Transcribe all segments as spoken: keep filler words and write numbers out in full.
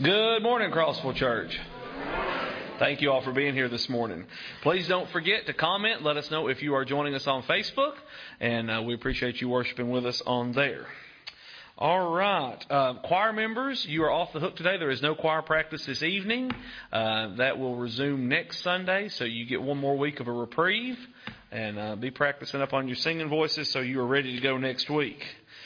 Good morning, Crossville Church. Thank you all for being here this morning. Please don't forget to comment. Let us know if you are joining us on Facebook, and uh, we appreciate you worshiping with us on there. All right. Uh, choir members, you are off the hook today. There is no choir practice this evening. Uh, that will resume next Sunday, so you get one more week of a reprieve, and uh, be practicing up on your singing voices so you are ready to go next week.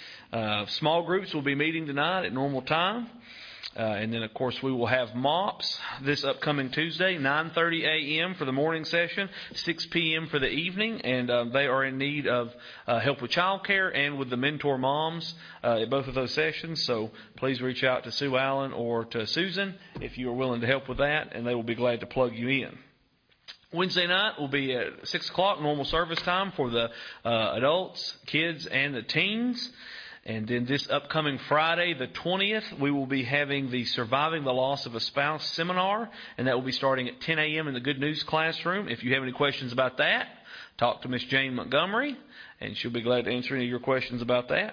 Uh, small groups will be meeting tonight at normal time. Uh, and then, of course, we will have MOPS this upcoming Tuesday, nine thirty a.m. for the morning session, six p.m. for the evening. And uh, they are in need of uh, help with childcare and with the mentor moms uh, at both of those sessions. So please reach out to Sue Allen or to Susan if you are willing to help with that, and they will be glad to plug you in. Wednesday night will be at six o'clock, normal service time for the uh, adults, kids, and the teens. And then this upcoming Friday, the twentieth, we will be having the Surviving the Loss of a Spouse seminar, and that will be starting at ten a.m. in the Good News classroom. If you have any questions about that, talk to Miss Jane Montgomery, and she'll be glad to answer any of your questions about that.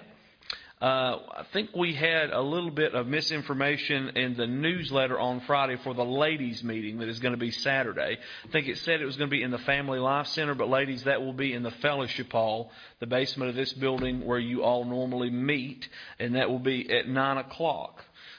Uh, I think we had a little bit of misinformation in the newsletter on Friday for the ladies' meeting that is going to be Saturday. I think it said it was going to be in the Family Life Center, but ladies, that will be in the Fellowship Hall, the basement of this building where you all normally meet, and that will be at nine o'clock.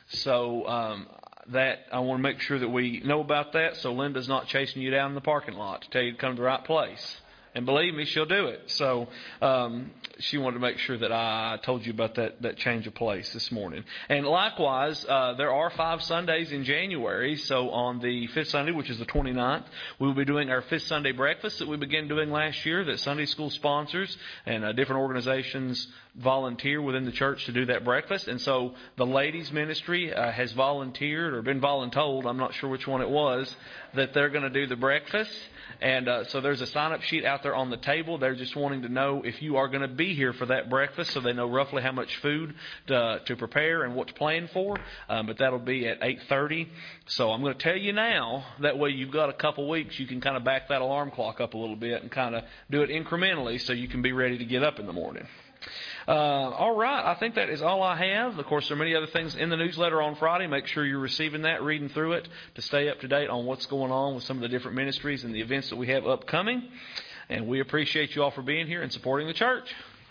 So um, that I want to make sure that we know about that so Linda's not chasing you down in the parking lot to tell you to come to the right place. And believe me, she'll do it. So um, she wanted to make sure that I told you about that, that change of place this morning. And likewise, uh, there are five Sundays in January. So on the fifth Sunday, which is the twenty-ninth, we will be doing our fifth Sunday breakfast that we began doing last year that Sunday school sponsors and uh, different organizations volunteer within the church to do that breakfast. And so the ladies ministry uh, has volunteered or been voluntold, I'm not sure which one it was, that they're going to do the breakfast. And uh, so there's a sign-up sheet out there on the table. They're just wanting to know if you are going to be here for that breakfast so they know roughly how much food to, to prepare and what to plan for. Um, but that'll be at eight thirty. So I'm going to tell you now. That way you've got a couple weeks. You can kind of back that alarm clock up a little bit and kind of do it incrementally so you can be ready to get up in the morning. Uh, all right, I think that is all I have. Of course, there are many other things in the newsletter on Friday. Make sure you're receiving that, reading through it to stay up to date on what's going on with some of the different ministries and the events that we have upcoming. And we appreciate you all for being here and supporting the church.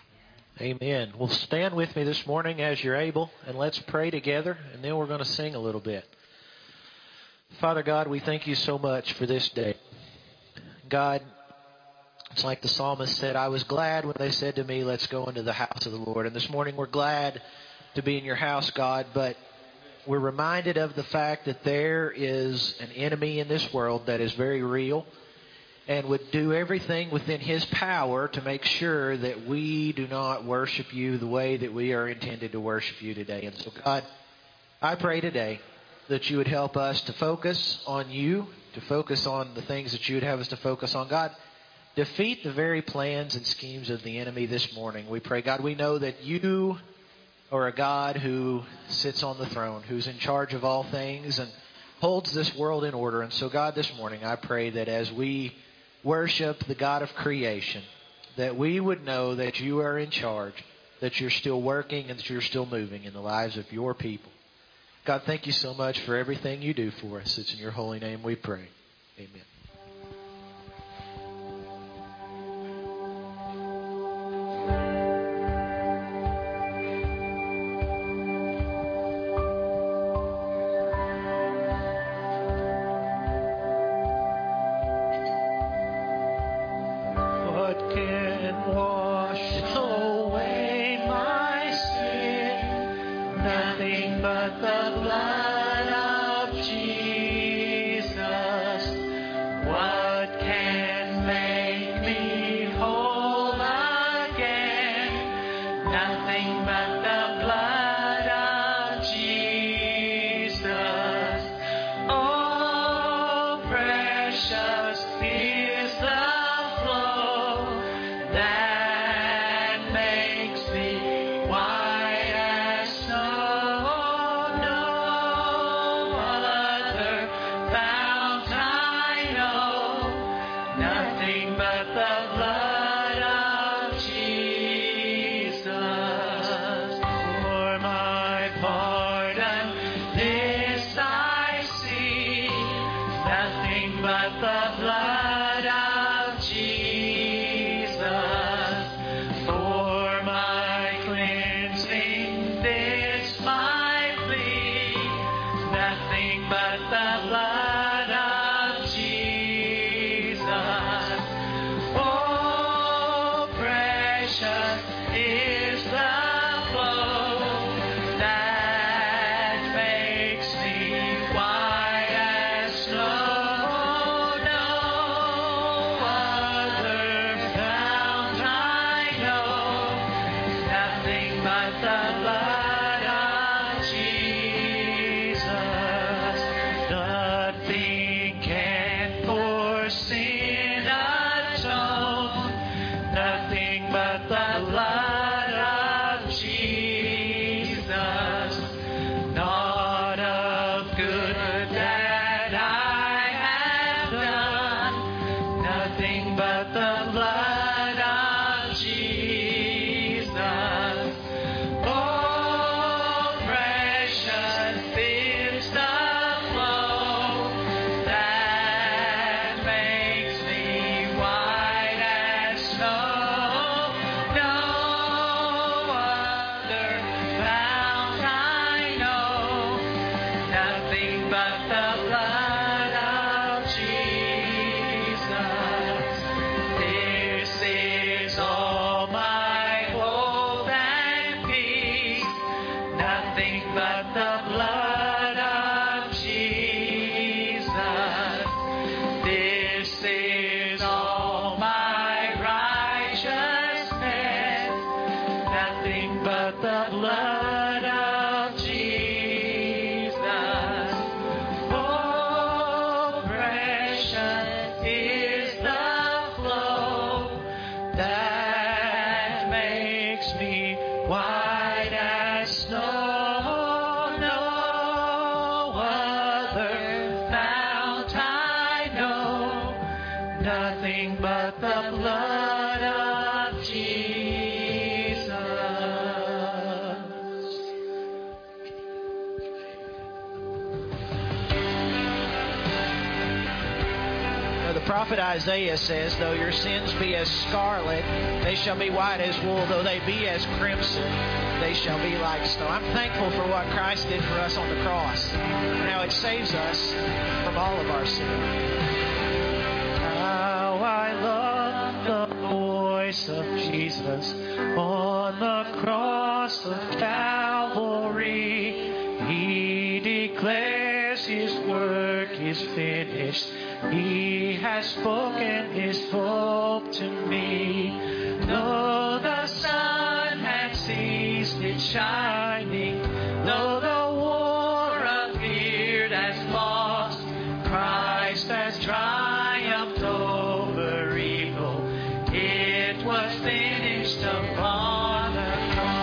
Amen. Well, stand with me this morning as you're able, and let's pray together, and then we're going to sing a little bit. Father God, we thank you so much for this day. God, it's like the psalmist said, I was glad when they said to me, let's go into the house of the Lord. And this morning we're glad to be in your house, God, but we're reminded of the fact that there is an enemy in this world that is very real and would do everything within his power to make sure that we do not worship you the way that we are intended to worship you today. And so, God, I pray today that you would help us to focus on you, to focus on the things that you would have us to focus on. God, defeat the very plans and schemes of the enemy this morning. We pray, God, we know that you are a God who sits on the throne, who's in charge of all things and holds this world in order. And so, God, this morning I pray that as we worship the God of creation, that we would know that you are in charge, that you're still working and that you're still moving in the lives of your people. God, thank you so much for everything you do for us. It's in your holy name we pray. Amen. but the blood of Jesus. prophet Isaiah says, though your sins be as scarlet, they shall be white as wool. Though they be as crimson, they shall be like snow. I'm thankful for what Christ did for us on the cross, and how it saves us from all of our sin. How I love the voice of Jesus on the cross of Calvary. He declares His work is finished. He has spoken His hope to me. Though the sun had ceased its shining, though the war appeared as lost, Christ has triumphed over evil. It was finished upon the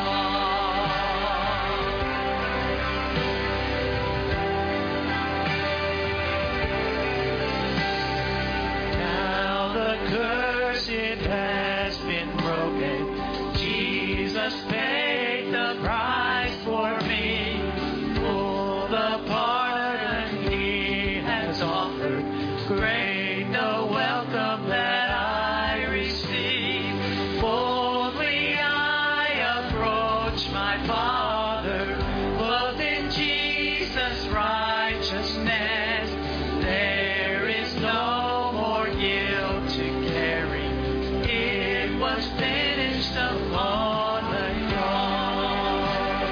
curse, it has been broken. Jesus paid the price for me. For the pardon He has offered, great the welcome that I receive. Boldly I approach my Father, clothed in Jesus' righteousness. There is no more guilt to carry. It was finished upon the cross.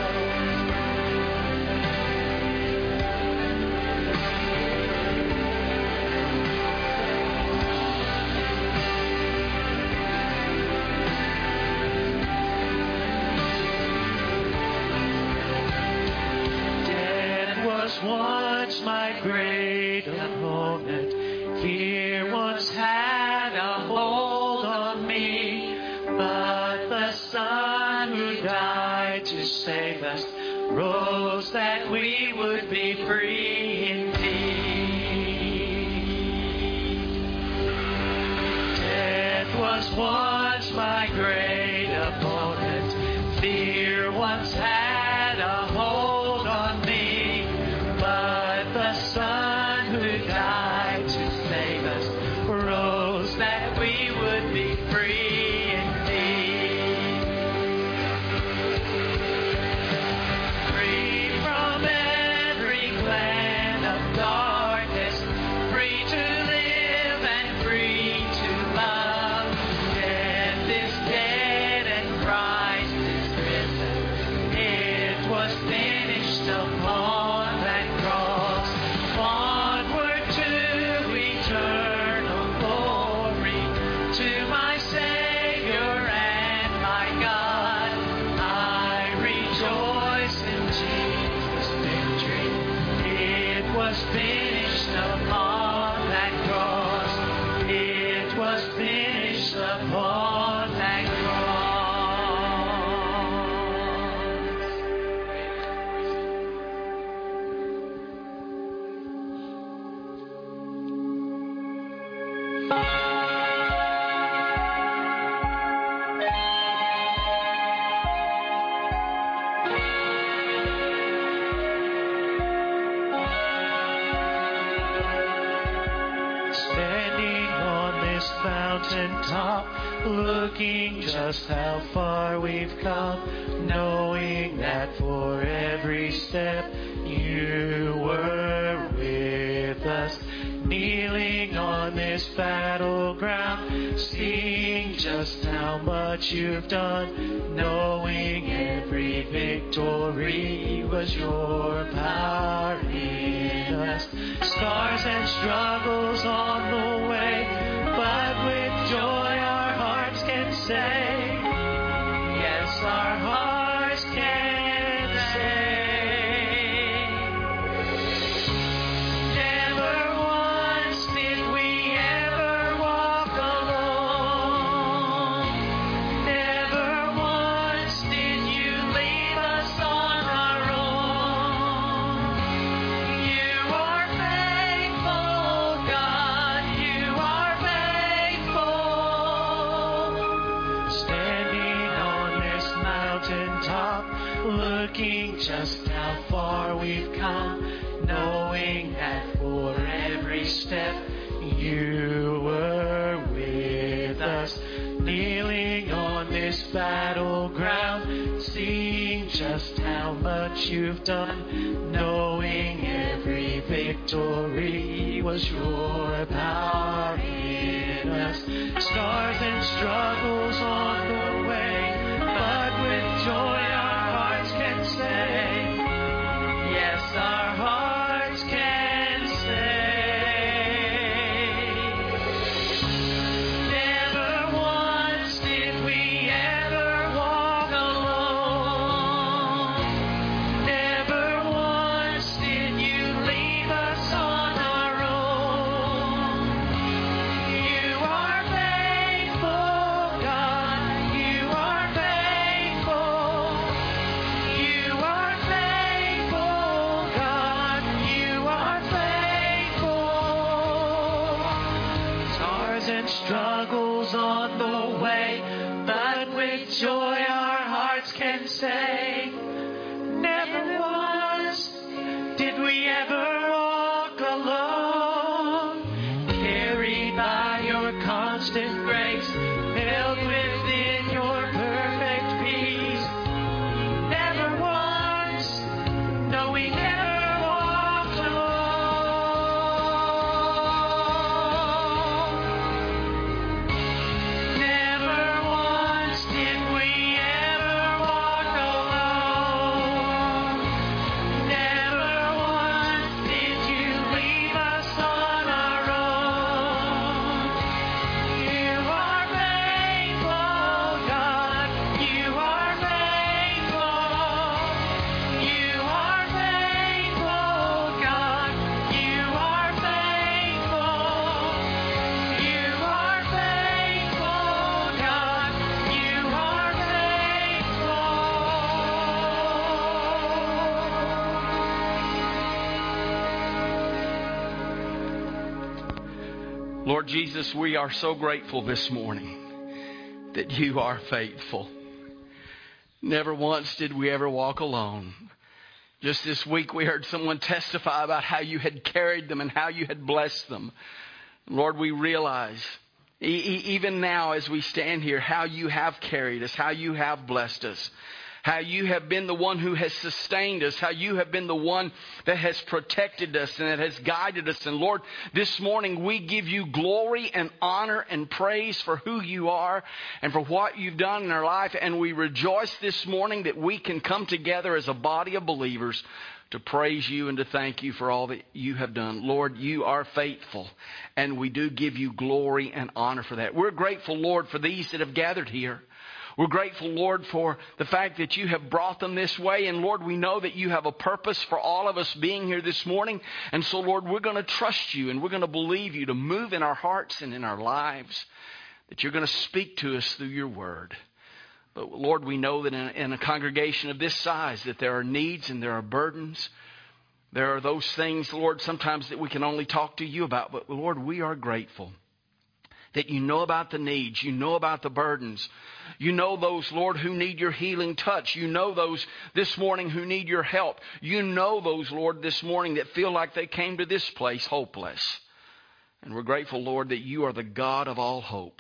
Death was once my great opponent. Fear once had a hold on me, but the Son who died to save us rose that we would be free indeed. Death was once my great opponent. Fear once had a hold on me, but the Son who died to save us rose that we would be free indeed. Free from every plan of darkness, free to live and free to love. Death is dead and Christ is risen. It was finished upon that cross. Onward to eternal glory, to my Savior and my God. mountaintop, looking just how far we've come, knowing that for every step you were with us. Kneeling on this battleground, seeing just how much you've done, knowing every victory was your power in us. Scars and struggles on the way, but with joy our hearts can say, yes, our hearts can say. Just how far we've come, knowing that for every step you were with us. Kneeling on this battleground, seeing just how much you've done, knowing every victory was your power in us. Scars and struggles on the way, but with joy can say, yes, our hearts can say. Never once did we ever walk alone. Never once did you leave us on our own. You are faithful, God. You are faithful. Struggles on the way, but with joy our hearts can say, never once did we ever walk alone. Carried by your constant grace, held within your perfect peace. Never once, no, we never walked alone. Lord Jesus, we are so grateful this morning that you are faithful. Never once did we ever walk alone. Just this week we heard someone testify about how you had carried them and how you had blessed them. Lord, we realize e- even now as we stand here, how you have carried us, how you have blessed us. How you have been the one who has sustained us. How you have been the one that has protected us and that has guided us. And Lord, this morning we give you glory and honor and praise for who you are and for what you've done in our life. And we rejoice this morning that we can come together as a body of believers to praise you and to thank you for all that you have done. Lord, you are faithful, and we do give you glory and honor for that. We're grateful, Lord, for these that have gathered here. We're grateful, Lord, for the fact that you have brought them this way. And Lord, we know that you have a purpose for all of us being here this morning. And so, Lord, we're going to trust you and we're going to believe you to move in our hearts and in our lives, that you're going to speak to us through your word. But Lord, we know that in, in a congregation of this size that there are needs and there are burdens. There are those things, Lord, sometimes that we can only talk to you about. But Lord, we are grateful that you know about the needs. You know about the burdens. You know those, Lord, who need your healing touch. You know those this morning who need your help. You know those, Lord, this morning that feel like they came to this place hopeless. And we're grateful, Lord, that you are the God of all hope.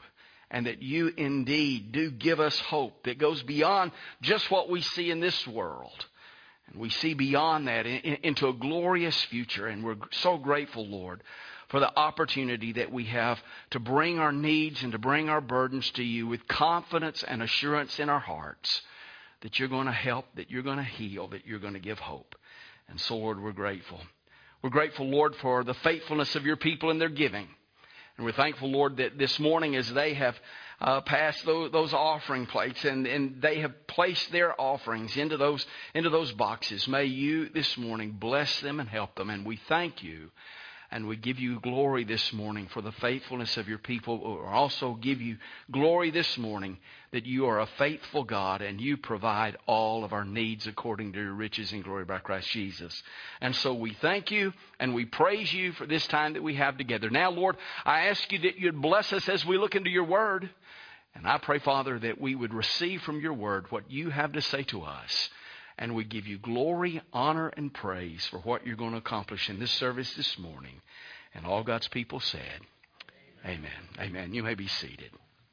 and that you indeed do give us hope that goes beyond just what we see in this world. And we see beyond that in, in, into a glorious future. And we're so grateful, Lord, for the opportunity that we have to bring our needs and to bring our burdens to you with confidence and assurance in our hearts that you're going to help, that you're going to heal, that you're going to give hope. And so, Lord, we're grateful. We're grateful, Lord, for the faithfulness of your people in their giving. And we're thankful, Lord, that this morning as they have uh, passed those, those offering plates and, and they have placed their offerings into those, into those boxes, may you this morning bless them and help them. And we thank you. And we give you glory this morning for the faithfulness of your people. We also give you glory this morning that you are a faithful God and you provide all of our needs according to your riches and glory by Christ Jesus. And so we thank you and we praise you for this time that we have together. Now, Lord, I ask you that you'd bless us as we look into your word. And I pray, Father, that we would receive from your word what you have to say to us. And we give you glory, honor, and praise for what you're going to accomplish in this service this morning. And all God's people said, amen. Amen. Amen. You may be seated.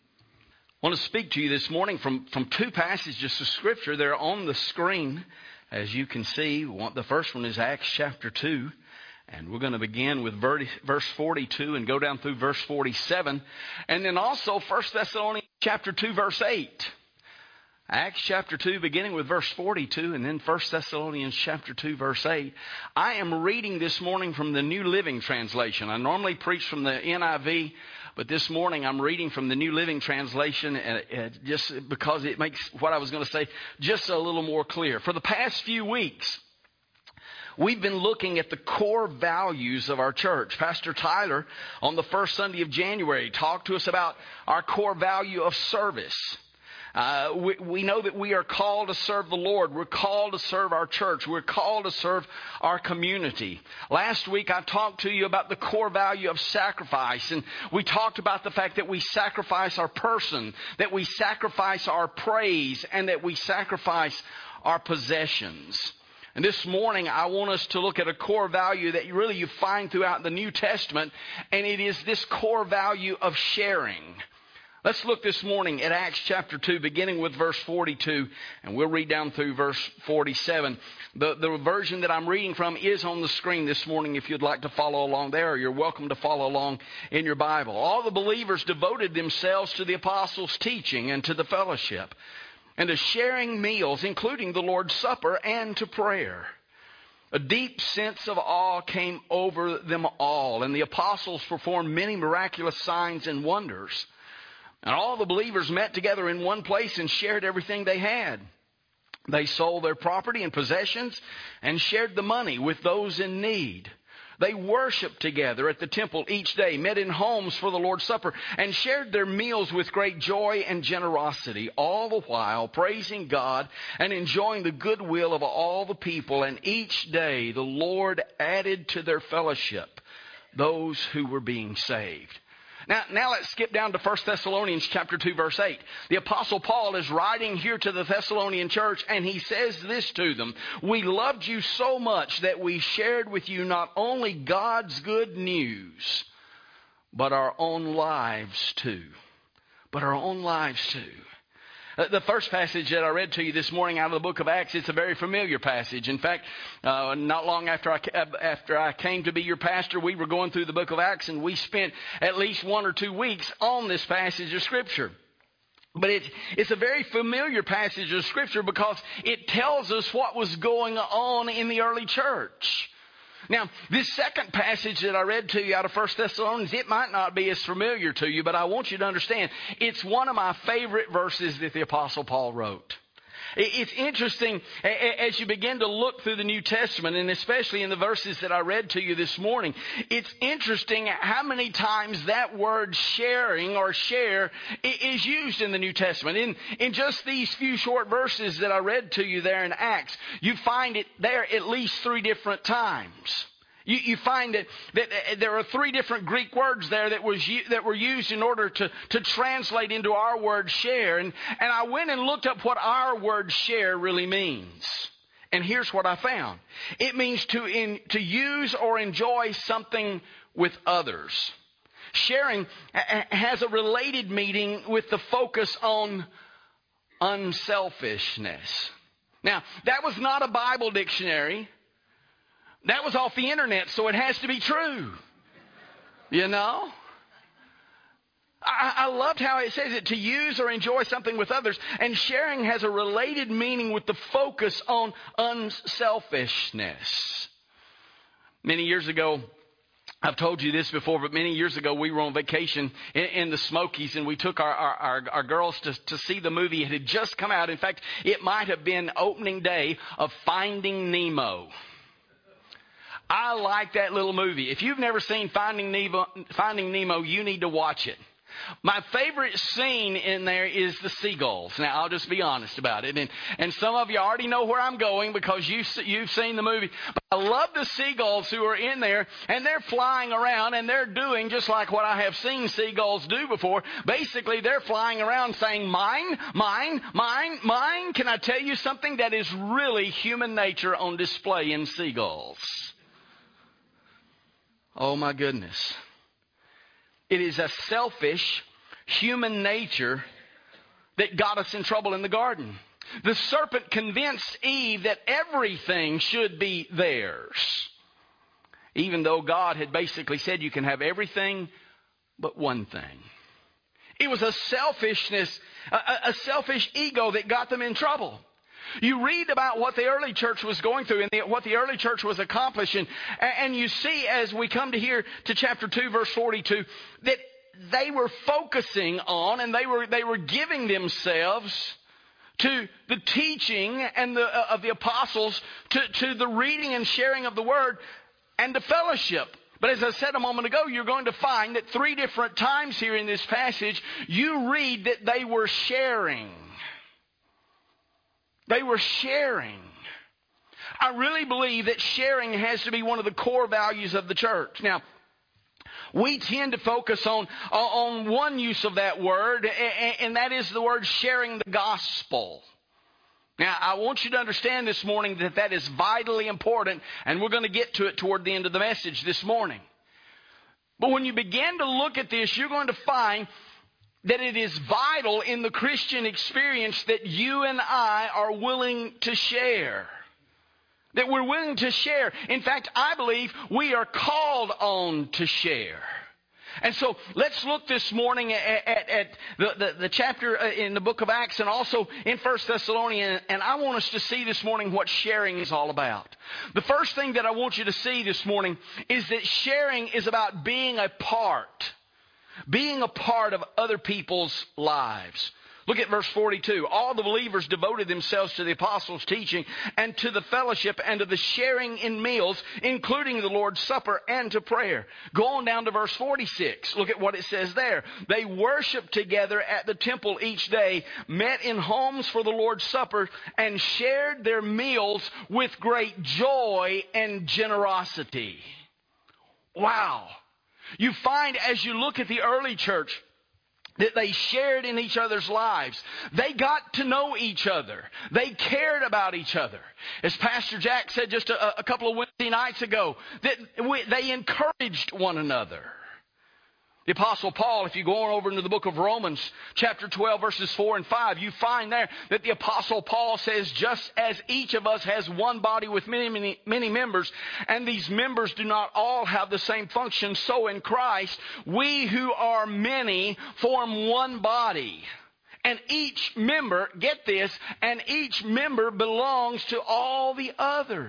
I want to speak to you this morning from, from two passages of Scripture. They're on the screen, as you can see. The first one is Acts chapter two. And we're going to begin with verse forty-two and go down through verse forty-seven. And then also First Thessalonians chapter two, verse eight. Acts chapter two, beginning with verse forty-two, and then First Thessalonians chapter two, verse eight. I am reading this morning from the New Living Translation. I normally preach from the N I V, but this morning I'm reading from the New Living Translation, and it, just because it makes what I was going to say just a little more clear. For the past few weeks, we've been looking at the core values of our church. Pastor Tyler, on the first Sunday of January, talked to us about our core value of service. Uh, we, we know that we are called to serve the Lord. We're called to serve our church. We're called to serve our community. Last week I talked to you about the core value of sacrifice. And we talked about the fact that we sacrifice our person, that we sacrifice our praise, and that we sacrifice our possessions. And this morning I want us to look at a core value that you really you find throughout the New Testament. And it is this core value of sharing. Let's look this morning at Acts chapter two, beginning with verse forty-two, and we'll read down through verse forty-seven. The, the version that I'm reading from is on the screen this morning if you'd like to follow along there, or you're welcome to follow along in your Bible. All the believers devoted themselves to the apostles' teaching and to the fellowship, and to sharing meals, including the Lord's Supper, and to prayer. A deep sense of awe came over them all, and the apostles performed many miraculous signs and wonders. And all the believers met together in one place and shared everything they had. They sold their property and possessions and shared the money with those in need. They worshiped together at the temple each day, met in homes for the Lord's Supper, and shared their meals with great joy and generosity, all the while praising God and enjoying the goodwill of all the people. And each day the Lord added to their fellowship those who were being saved. Now, now let's skip down to First Thessalonians chapter two, verse eight. The Apostle Paul is writing here to the Thessalonian church, and he says this to them: we loved you so much that we shared with you not only God's good news, but our own lives too. But our own lives too. The first passage that I read to you this morning out of the book of Acts, it's a very familiar passage. In fact, uh, not long after I, after I came to be your pastor, we were going through the book of Acts, and we spent at least one or two weeks on this passage of Scripture. But it's, it's a very familiar passage of Scripture because it tells us what was going on in the early church. Now, this second passage that I read to you out of First Thessalonians, it might not be as familiar to you, but I want you to understand it's one of my favorite verses that the Apostle Paul wrote. It's interesting as you begin to look through the New Testament, and especially in the verses that I read to you this morning, it's interesting how many times that word sharing or share is used in the New Testament. In, in just these few short verses that I read to you there in Acts, you find it there at least three different times. You, you find that, that there are three different Greek words there that was that were used in order to, to translate into our word share. And, and I went and looked up what our word share really means. And here's what I found. It means to in, to use or enjoy something with others. sharing has a related meaning with the focus on unselfishness. Now, that was not a Bible dictionary. That was off the internet, so it has to be true. You know? I, I loved how it says it, to use or enjoy something with others. And sharing has a related meaning with the focus on unselfishness. Many years ago, I've told you this before, but many years ago we were on vacation in, in the Smokies, and we took our, our, our, our girls to, to see the movie. It had just come out. In fact, it might have been opening day of Finding Nemo. I like that little movie. If you've never seen Finding Nemo, Finding Nemo, you need to watch it. My favorite scene in there is the seagulls. Now, I'll just be honest about it. And, and some of you already know where I'm going because you, you've seen the movie. But I love the seagulls who are in there, and they're flying around, and they're doing just like what I have seen seagulls do before. Basically, they're flying around saying, mine, mine, mine, mine. Can I tell you something that is really human nature on display in seagulls? Oh, my goodness. It is a selfish human nature that got us in trouble in the garden. The serpent convinced Eve that everything should be theirs, even though God had basically said you can have everything but one thing. It was a selfishness, a, a selfish ego that got them in trouble. You read about what the early church was going through and the, what the early church was accomplishing. And, and you see as we come to here to chapter two, verse forty-two, that they were focusing on and they were, they were giving themselves to the teaching and the, uh, of the apostles, to, to the reading and sharing of the word and to fellowship. But as I said a moment ago, you're going to find that three different times here in this passage, you read that they were sharing. They were sharing. I really believe that sharing has to be one of the core values of the church. Now, we tend to focus on, on one use of that word, and that is the word sharing the gospel. Now, I want you to understand this morning that that is vitally important, and we're going to get to it toward the end of the message this morning. But when you begin to look at this, you're going to find that it is vital in the Christian experience that you and I are willing to share. That we're willing to share. In fact, I believe we are called on to share. And so let's look this morning at, at, at the, the, the chapter in the book of Acts and also in First Thessalonians. And I want us to see this morning what sharing is all about. The first thing that I want you to see this morning is that sharing is about being a part. Being a part of other people's lives. Look at verse forty-two. All the believers devoted themselves to the apostles' teaching and to the fellowship and to the sharing in meals, including the Lord's Supper and to prayer. Go on down to verse forty-six. Look at what it says there. They worshiped together at the temple each day, met in homes for the Lord's Supper, and shared their meals with great joy and generosity. Wow. You find as you look at the early church that they shared in each other's lives. They got to know each other. They cared about each other. As Pastor Jack said just a, a couple of Wednesday nights ago, that we, they encouraged one another. The Apostle Paul, if you go on over into the book of Romans, chapter twelve, verses four and five, you find there that the Apostle Paul says, just as each of us has one body with many, many, many members, and these members do not all have the same function, so in Christ, we who are many form one body. And each member, get this, and each member belongs to all the others.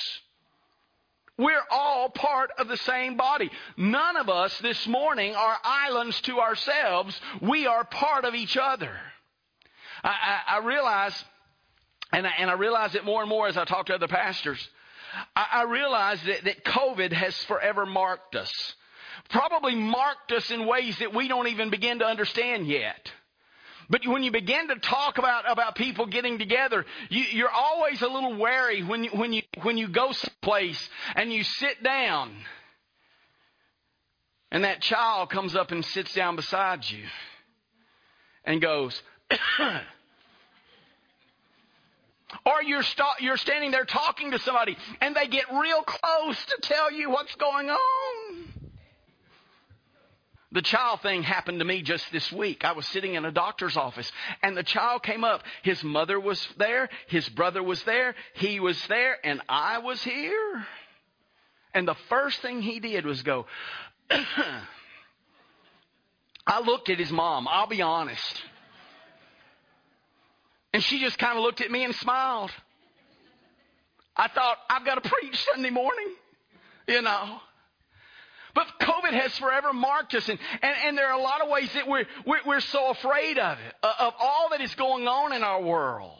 We're all part of the same body. None of us this morning are islands to ourselves. We are part of each other. I, I, I realize, and I, and I realize it more and more as I talk to other pastors, I, I realize that, that COVID has forever marked us. Probably marked us in ways that we don't even begin to understand yet. But when you begin to talk about, about people getting together, you, you're always a little wary when you, when you, when you go someplace and you sit down and that child comes up and sits down beside you and goes, or you're, st- you're standing there talking to somebody and they get real close to tell you what's going on. The child thing happened to me just this week. I was sitting in a doctor's office and the child came up. His mother was there. His brother was there. He was there and I was here. And the first thing he did was go, I looked at his mom. I'll be honest. And she just kind of looked at me and smiled. I thought, I've got to preach Sunday morning, you know. But COVID has forever marked us, and, and, and there are a lot of ways that we're, we're, we're so afraid of it, of all that is going on in our world.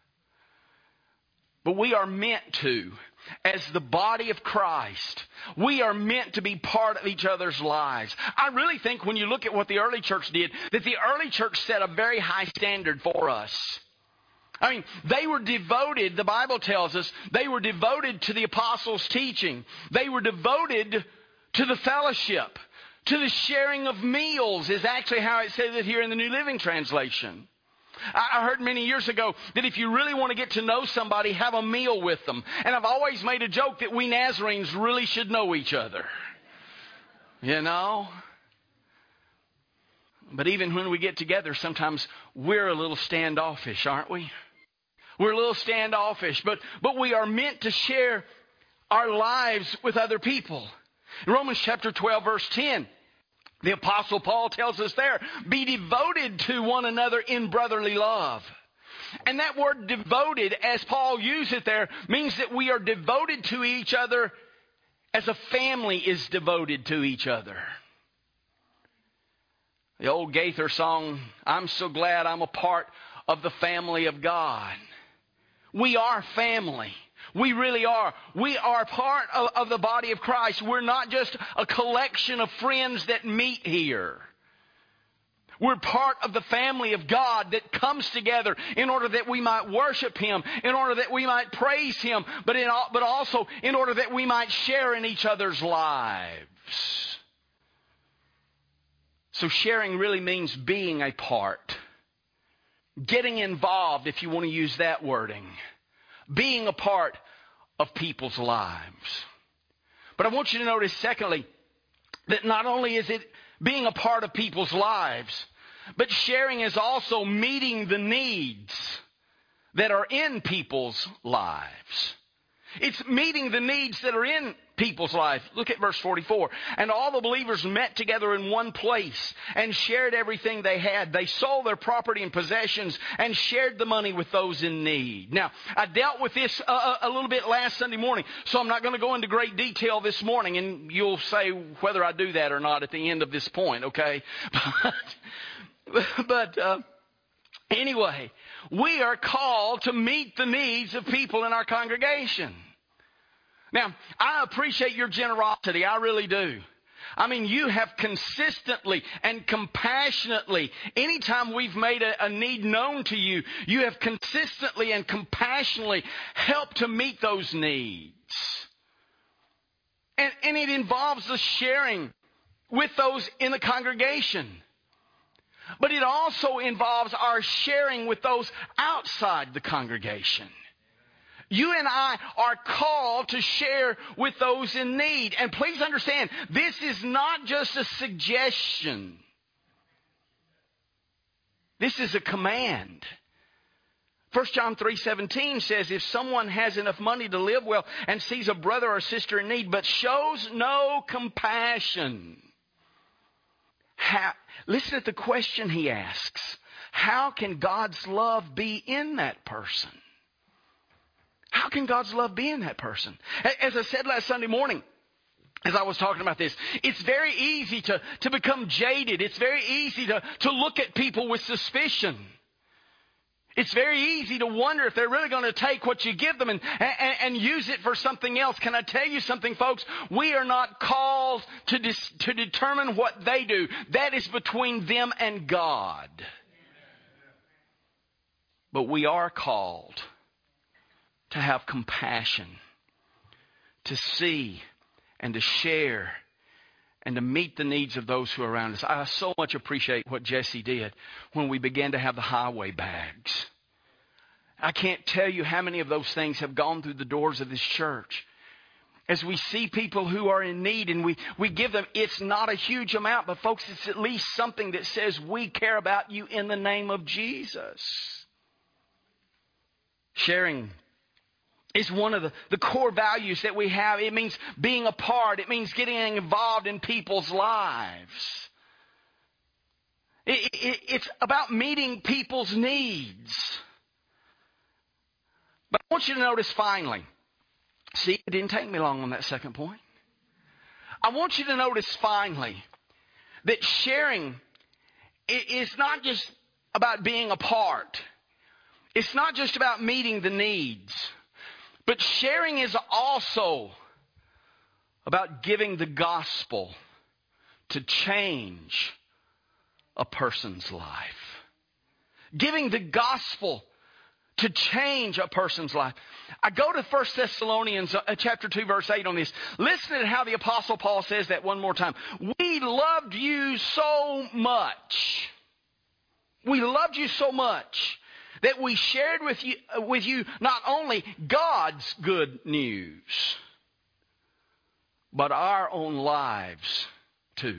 But we are meant to, as the body of Christ, we are meant to be part of each other's lives. I really think when you look at what the early church did, that the early church set a very high standard for us. I mean, they were devoted, the Bible tells us, they were devoted to the apostles' teaching. They were devoted to the fellowship, to the sharing of meals is actually how it says it here in the New Living Translation. I heard many years ago that if you really want to get to know somebody, have a meal with them. And I've always made a joke that we Nazarenes really should know each other. You know? But even when we get together, sometimes we're a little standoffish, aren't we? We're a little standoffish, but, but we are meant to share our lives with other people. In Romans chapter twelve, verse ten, the Apostle Paul tells us there, be devoted to one another in brotherly love. And that word devoted, as Paul used it there, means that we are devoted to each other as a family is devoted to each other. The old Gaither song, I'm so glad I'm a part of the family of God. We are family. We really are. We are part of, of the body of Christ. We're not just a collection of friends that meet here. We're part of the family of God that comes together in order that we might worship Him, in order that we might praise Him, but, in, but also in order that we might share in each other's lives. So sharing really means being a part. Getting involved, if you want to use that wording. Being a part of people's lives. But I want you to notice, secondly, that not only is it being a part of people's lives, but sharing is also meeting the needs that are in people's lives. It's meeting the needs that are in people's lives. Look at verse forty-four. And all the believers met together in one place and shared everything they had. They sold their property and possessions and shared the money with those in need. Now, I dealt with this a, a little bit last Sunday morning, so I'm not going to go into great detail this morning, and you'll say whether I do that or not at the end of this point, okay? But, but uh, anyway, we are called to meet the needs of people in our congregation. Now, I appreciate your generosity. I really do. I mean, you have consistently and compassionately, anytime we've made a, a need known to you, you have consistently and compassionately helped to meet those needs. And, and it involves the sharing with those in the congregation. But it also involves our sharing with those outside the congregation. You and I are called to share with those in need. And please understand, this is not just a suggestion. This is a command. First John three seventeen says, if someone has enough money to live well and sees a brother or sister in need, but shows no compassion. How, listen to the question he asks. How can God's love be in that person? How can God's love be in that person? As I said last Sunday morning, as I was talking about this, it's very easy to, to become jaded. It's very easy to, to look at people with suspicion. It's very easy to wonder if they're really going to take what you give them and, and, and use it for something else. Can I tell you something, folks? We are not called to, dis, to determine what they do. That is between them and God. But we are called to have compassion, to see and to share and to meet the needs of those who are around us. I so much appreciate what Jesse did when we began to have the highway bags. I can't tell you how many of those things have gone through the doors of this church. as we see people who are in need and we, we give them, it's not a huge amount, but folks, it's at least something that says we care about you in the name of Jesus. Sharing is one of the, the core values that we have. It means being a part. It means getting involved in people's lives. It, it, it's about meeting people's needs. But I want you to notice finally, see, it didn't take me long on that second point. I want you to notice finally that sharing is not just about being a part. It's not just about meeting the needs. But sharing is also about giving the gospel to change a person's life. Giving the gospel to change a person's life. I go to First Thessalonians uh, chapter two, verse eight on this. Listen to how the Apostle Paul says that one more time. We loved you so much. We loved you so much that we shared with you, uh, with you not only God's good news, but our own lives too.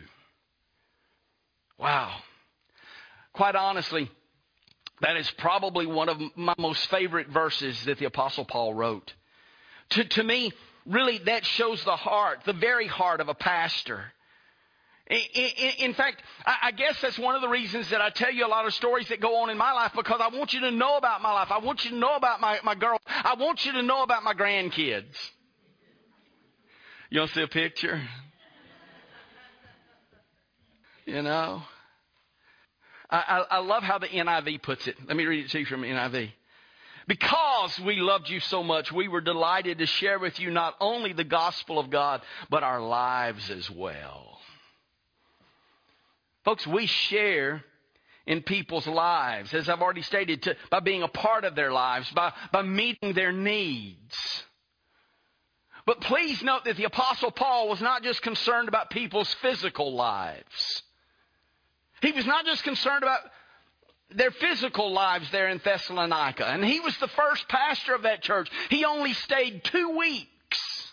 Wow. Quite honestly, that is probably one of my most favorite verses that the Apostle Paul wrote. To, to me, really, that shows the heart, the very heart of a pastor. In, in, in fact, I, I guess that's one of the reasons that I tell you a lot of stories that go on in my life, because I want you to know about my life. I want you to know about my, my girl. I want you to know about my grandkids. You want to see a picture? You know? I, I love how the N I V puts it. Let me read it to you from N I V. Because we loved you so much, we were delighted to share with you not only the gospel of God, but our lives as well. Folks, we share in people's lives, as I've already stated, to, by being a part of their lives, by, by meeting their needs. But please note that the Apostle Paul was not just concerned about people's physical lives. He was not just concerned about their physical lives there in Thessalonica. And he was the first pastor of that church. He only stayed two weeks.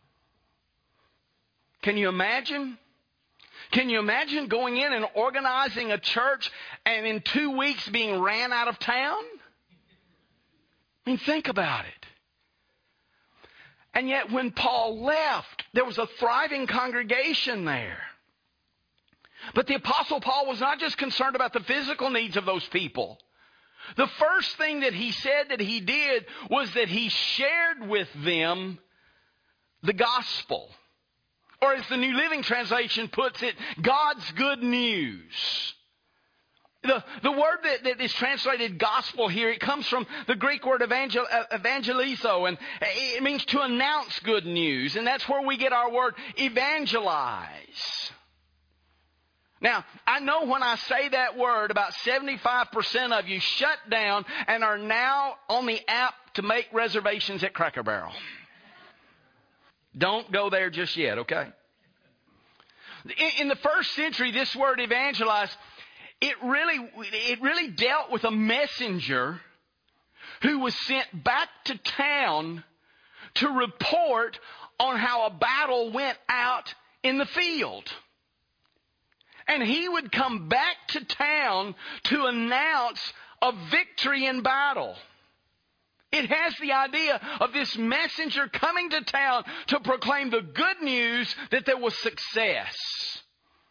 Can you imagine? Can you imagine going in and organizing a church and in two weeks being ran out of town? I mean, think about it. And yet when Paul left, there was a thriving congregation there. But the Apostle Paul was not just concerned about the physical needs of those people. The first thing that he said that he did was that he shared with them the gospel. Or as the New Living Translation puts it, God's good news. The, the word that, that is translated gospel here, it comes from the Greek word evangel, evangelizo, and it means to announce good news. And that's where we get our word evangelize. Now, I know when I say that word, about seventy-five percent of you shut down and are now on the app to make reservations at Cracker Barrel. Don't go there just yet, okay? In, in the first century, this word evangelize, it really, it really dealt with a messenger who was sent back to town to report on how a battle went out in the field. And he would come back to town to announce a victory in battle. It has the idea of this messenger coming to town to proclaim the good news that there was success.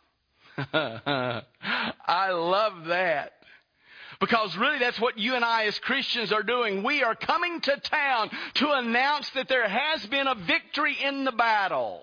I love that. Because really that's what you and I as Christians are doing. We are coming to town to announce that there has been a victory in the battle.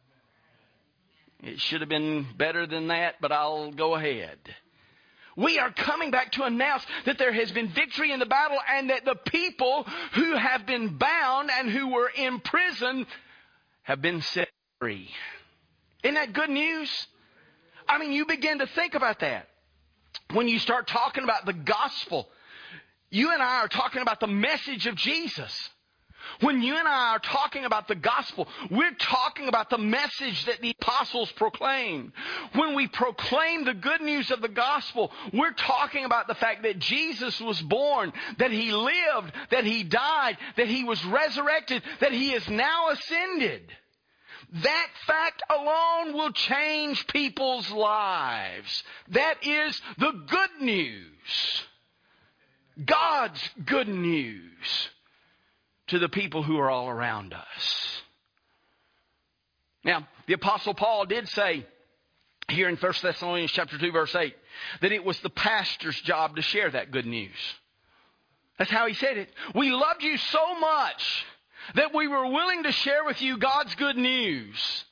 It should have been better than that, but I'll go ahead. We are coming back to announce that there has been victory in the battle and that the people who have been bound and who were in prison have been set free. Isn't that good news? I mean, you begin to think about that. When you start talking about the gospel, you and I are talking about the message of Jesus. When you and I are talking about the gospel, we're talking about the message that the apostles proclaimed. When we proclaim the good news of the gospel, we're talking about the fact that Jesus was born, that he lived, that he died, that he was resurrected, that he is now ascended. That fact alone will change people's lives. That is the good news. God's good news to the people who are all around us. Now, the Apostle Paul did say here in First Thessalonians chapter two, verse eight, that it was the pastor's job to share that good news. That's how he said it. We loved you so much that we were willing to share with you God's good news.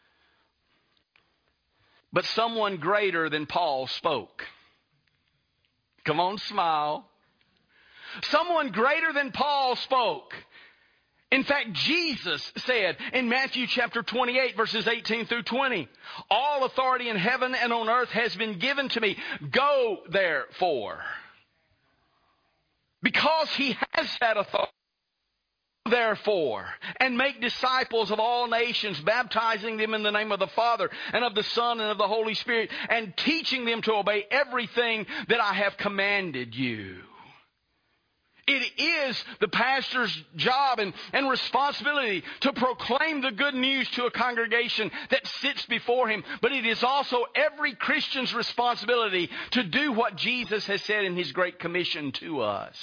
But someone greater than Paul spoke. Come on, smile. Someone greater than Paul spoke. In fact, Jesus said in Matthew chapter twenty-eight, verses eighteen through twenty, all authority in heaven and on earth has been given to me. Go therefore. Because he has that authority. Therefore, and make disciples of all nations, baptizing them in the name of the Father and of the Son and of the Holy Spirit, and teaching them to obey everything that I have commanded you. It is the pastor's job and, and responsibility to proclaim the good news to a congregation that sits before him. But it is also every Christian's responsibility to do what Jesus has said in his Great Commission to us.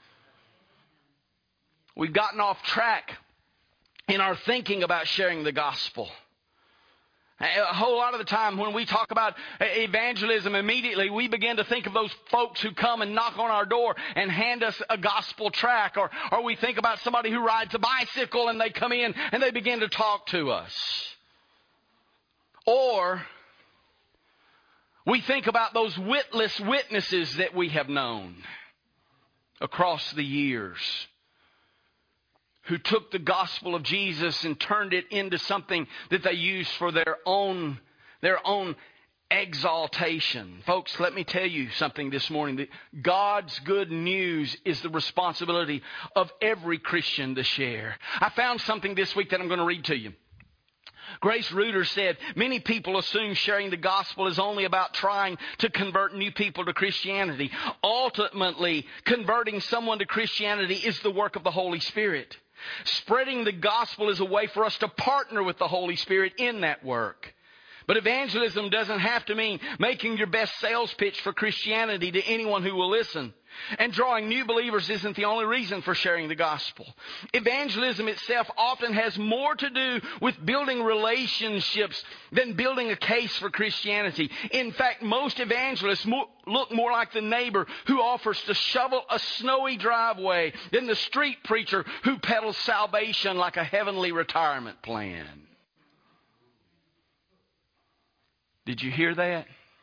We've gotten off track in our thinking about sharing the gospel. A whole lot of the time when we talk about evangelism, immediately we begin to think of those folks who come and knock on our door and hand us a gospel tract. Or, or we think about somebody who rides a bicycle and they come in and they begin to talk to us. Or we think about those witless witnesses that we have known across the years, who took the gospel of Jesus and turned it into something that they used for their own, their own exaltation. Folks, let me tell you something this morning. That God's good news is the responsibility of every Christian to share. I found something this week that I'm going to read to you. Grace Reuter said, many people assume sharing the gospel is only about trying to convert new people to Christianity. Ultimately, converting someone to Christianity is the work of the Holy Spirit. Spreading the gospel is a way for us to partner with the Holy Spirit in that work. But evangelism doesn't have to mean making your best sales pitch for Christianity to anyone who will listen. And drawing new believers isn't the only reason for sharing the gospel. Evangelism itself often has more to do with building relationships than building a case for Christianity. In fact, most evangelists look more like the neighbor who offers to shovel a snowy driveway than the street preacher who peddles salvation like a heavenly retirement plan. Did you hear that?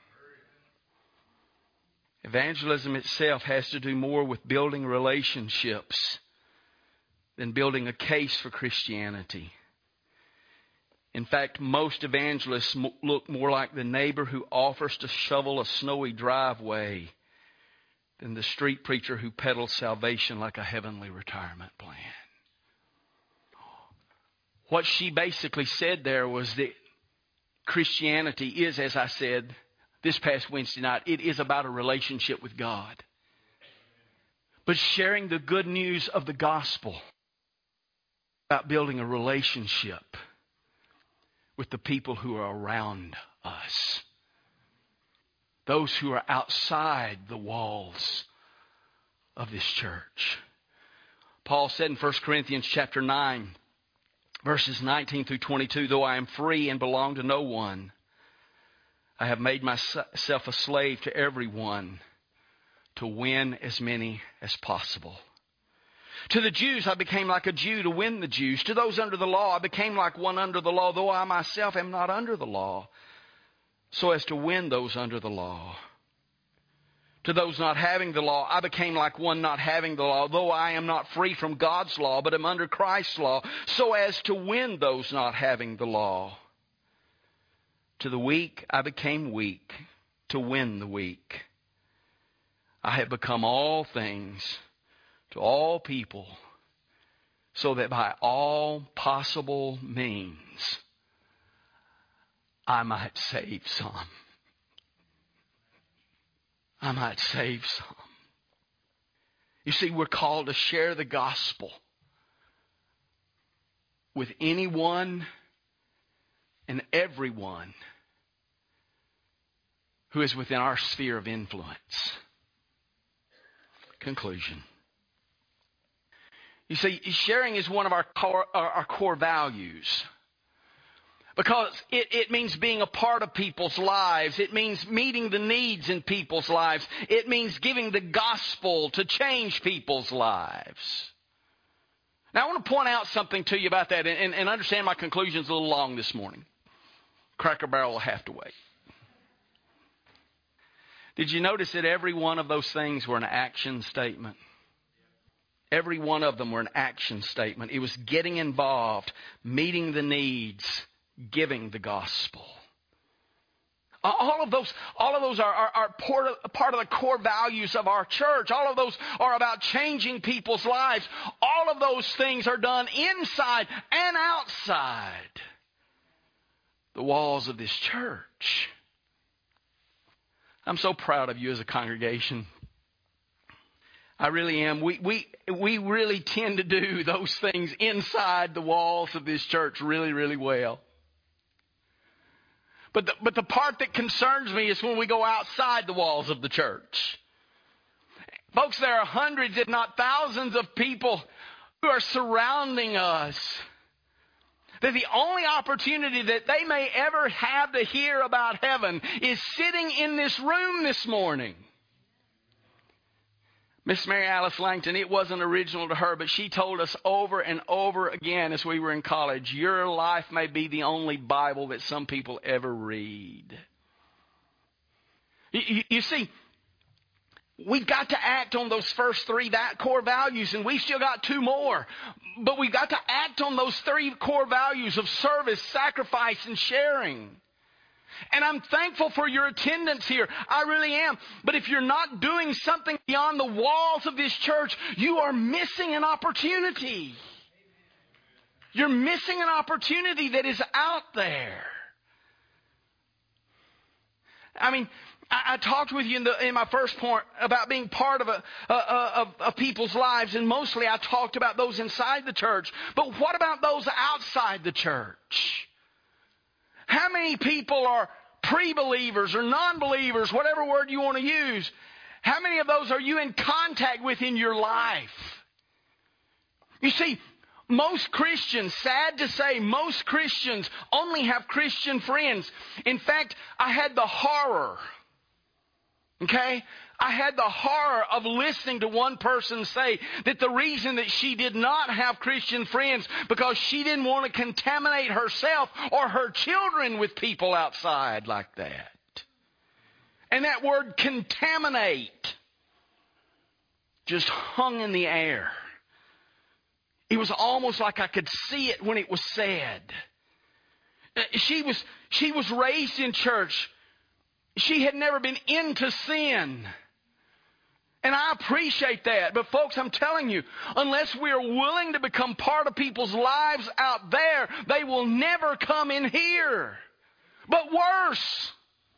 Evangelism itself has to do more with building relationships than building a case for Christianity. In fact, most evangelists look more like the neighbor who offers to shovel a snowy driveway than the street preacher who peddles salvation like a heavenly retirement plan. What she basically said there was that Christianity is, as I said this past Wednesday night, it is about a relationship with God. But sharing the good news of the gospel is about building a relationship with the people who are around us. Those who are outside the walls of this church. Paul said in First Corinthians chapter nine, verses nineteen through twenty-two, though I am free and belong to no one, I have made myself a slave to everyone to win as many as possible. To the Jews, I became like a Jew to win the Jews. To those under the law, I became like one under the law, though I myself am not under the law, so as to win those under the law. To those not having the law, I became like one not having the law, though I am not free from God's law, but am under Christ's law, so as to win those not having the law. To the weak, I became weak to win the weak. I have become all things to all people, so that by all possible means I might save some. I might save some. You see, we're called to share the gospel with anyone and everyone who is within our sphere of influence. Conclusion. You see, sharing is one of our core, our core values. Because it, it means being a part of people's lives. It means meeting the needs in people's lives. It means giving the gospel to change people's lives. Now, I want to point out something to you about that, and, and understand my conclusion's a little long this morning. Cracker Barrel will have to wait. Did you notice that every one of those things were an action statement? Every one of them were an action statement. It was getting involved, meeting the needs, giving the gospel. All of those, all of those are, are, are part of the core values of our church. All of those are about changing people's lives. All of those things are done inside and outside the walls of this church. I'm so proud of you as a congregation. I really am. We, we, we really tend to do those things inside the walls of this church really, really well. But the, but the part that concerns me is when we go outside the walls of the church. Folks, there are hundreds, if not thousands of people who are surrounding us. That the only opportunity that they may ever have to hear about heaven is sitting in this room this morning. Miss Mary Alice Langton, it wasn't original to her, but she told us over and over again as we were in college, your life may be the only Bible that some people ever read. You, you, you see, we've got to act on those first three core values, and we've still got two more. But we've got to act on those three core values of service, sacrifice, and sharing. And I'm thankful for your attendance here. I really am. But if you're not doing something beyond the walls of this church, you are missing an opportunity. You're missing an opportunity that is out there. I mean, I, I talked with you in, the, in my first point about being part of, a, a, a, of people's lives, and mostly I talked about those inside the church. But what about those outside the church? How many people are pre-believers or non-believers, whatever word you want to use? How many of those are you in contact with in your life? You see, most Christians, sad to say, most Christians only have Christian friends. In fact, I had the horror, okay? I had the horror of listening to one person say that the reason that she did not have Christian friends because she didn't want to contaminate herself or her children with people outside like that. And that word contaminate just hung in the air. It was almost like I could see it when it was said. She was, she was raised in church. She had never been into sin. And I appreciate that. But folks, I'm telling you, unless we are willing to become part of people's lives out there, they will never come in here. But worse,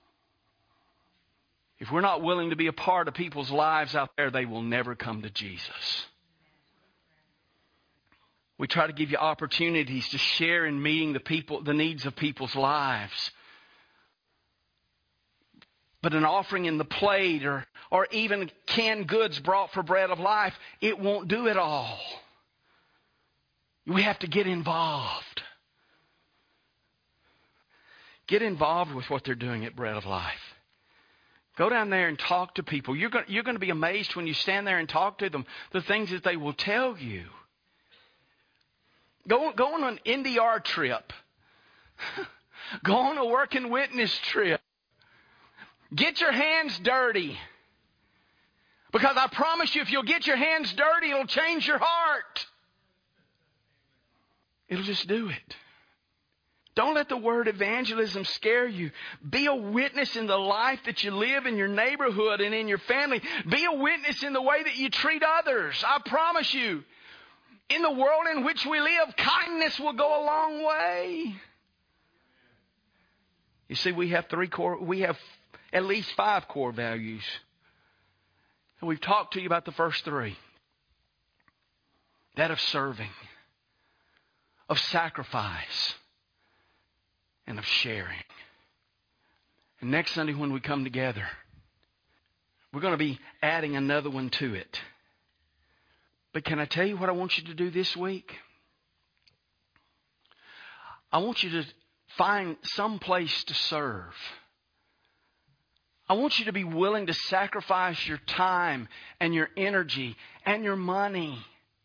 if we're not willing to be a part of people's lives out there, they will never come to Jesus. We try to give you opportunities to share in meeting the people, the needs of people's lives. But an offering in the plate or, or even canned goods brought for bread of life, it won't do it all. We have to get involved. Get involved with what they're doing at Bread of Life. Go down there and talk to people. You're going, you're going to be amazed when you stand there and talk to them, the things that they will tell you. Go, go on an N D R trip. Go on a working witness trip. Get your hands dirty. Because I promise you, if you'll get your hands dirty, it'll change your heart. It'll just do it. Don't let the word evangelism scare you. Be a witness in the life that you live in your neighborhood and in your family. Be a witness in the way that you treat others. I promise you, in the world in which we live, kindness will go a long way. You see, we have three core, we have at least five core values. And we've talked to you about the first three. That of serving, of sacrifice, and of sharing. And next Sunday when we come together, we're going to be adding another one to it. But can I tell you what I want you to do this week? I want you to find some place to serve. I want you to be willing to sacrifice your time and your energy and your money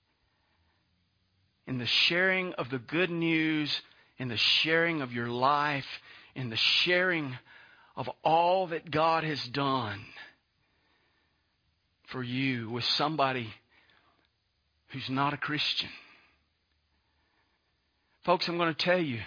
in the sharing of the good news, in the sharing of your life, in the sharing of all that God has done for you with somebody who's not a Christian. Folks, I'm going to tell you,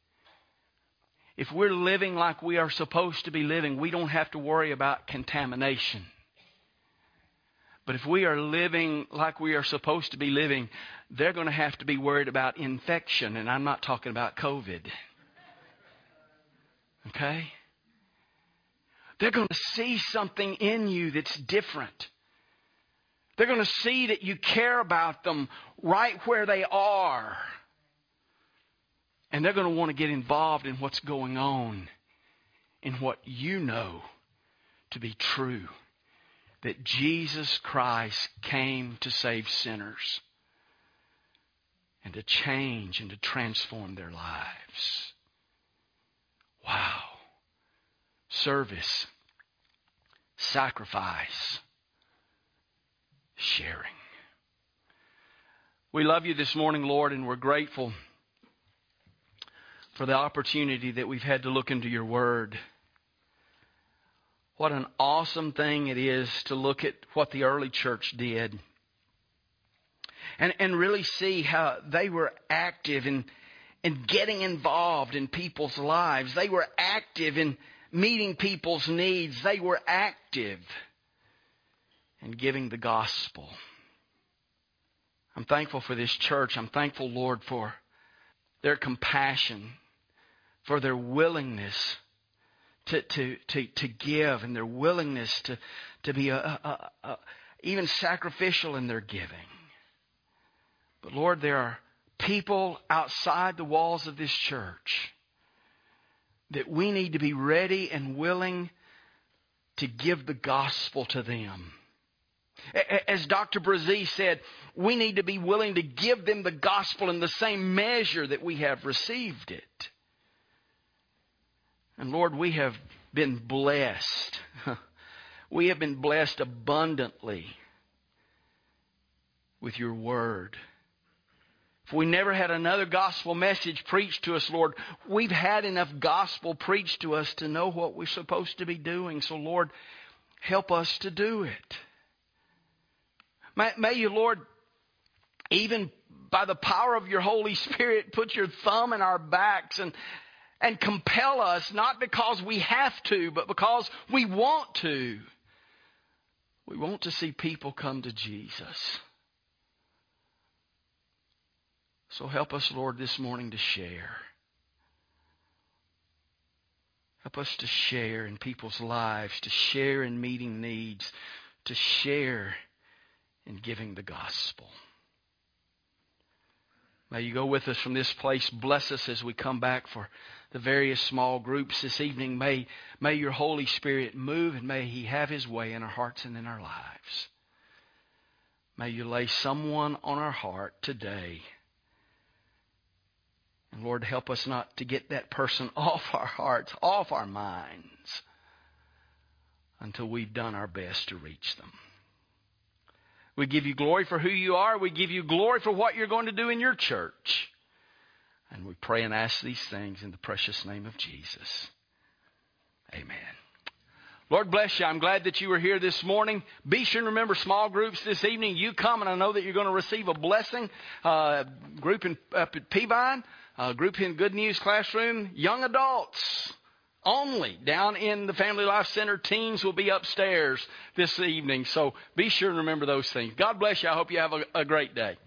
if we're living like we are supposed to be living, we don't have to worry about contamination. But if we are living like we are supposed to be living, they're going to have to be worried about infection. And I'm not talking about COVID. Okay? They're going to see something in you that's different. They're going to see that you care about them right where they are. And they're going to want to get involved in what's going on, in what you know to be true. That Jesus Christ came to save sinners and to change and to transform their lives. Wow. Service, sacrifice, sharing. We love you this morning, Lord, and we're grateful for the opportunity that we've had to look into your word. What an awesome thing it is to look at what the early church did. And, and really see how they were active in, in getting involved in people's lives. They were active in meeting people's needs. They were active in giving the gospel. I'm thankful for this church. I'm thankful, Lord, for their compassion, for their willingness to, to, to, to give, and their willingness to, to be a, a, a, even sacrificial in their giving. But Lord, there are people outside the walls of this church that we need to be ready and willing to give the gospel to them. As Doctor Brazee said, we need to be willing to give them the gospel in the same measure that we have received it. And Lord, we have been blessed. We have been blessed abundantly with your word. If we never had another gospel message preached to us, Lord, we've had enough gospel preached to us to know what we're supposed to be doing. So, Lord, help us to do it. May, may you, Lord, even by the power of your Holy Spirit, put your thumb in our backs and, and compel us, not because we have to, but because we want to. We want to see people come to Jesus. So help us, Lord, this morning to share. Help us to share in people's lives, to share in meeting needs, to share in giving the gospel. May you go with us from this place. Bless us as we come back for the various small groups this evening. May, may your Holy Spirit move, and may He have His way in our hearts and in our lives. May you lay someone on our heart today. And Lord, help us not to get that person off our hearts, off our minds, until we've done our best to reach them. We give you glory for who you are. We give you glory for what you're going to do in your church. And we pray and ask these things in the precious name of Jesus. Amen. Lord bless you. I'm glad that you were here this morning. Be sure to remember small groups this evening. You come, and I know that you're going to receive a blessing. Uh, group in, up at Peavine, uh, group in Good News Classroom, young adults only down in the Family Life Center. Teens will be upstairs this evening. So be sure to remember those things. God bless you. I hope you have a, a great day.